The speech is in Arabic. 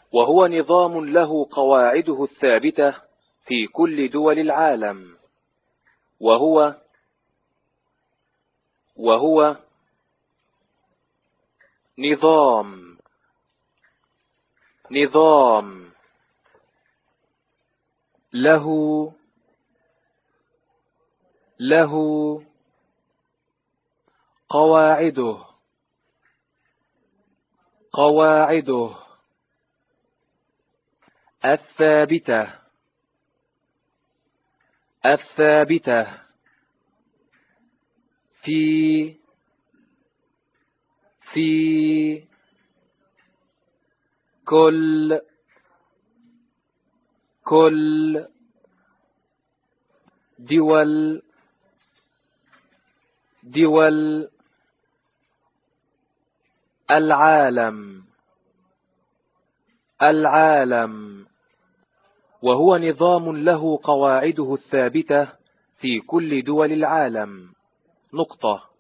وهو نظام له قواعده الثابتة في كل دول العالم. وهو نظام له قواعده الثابتة في كل دول العالم. وهو نظام له قواعده الثابتة في كل دول العالم. نقطة.